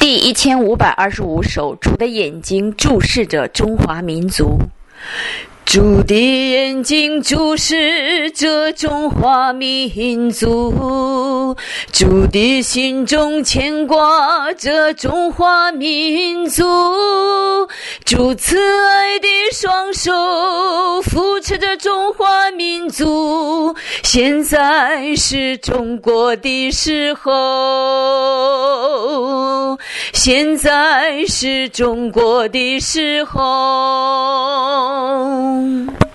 第1525首，主的眼睛注视着中华民族。主的眼睛注视着中华民族，主的心中牵挂着中华民族，主慈爱的双手扶持着中华民族，现在是中国的时候，现在是中国的时候。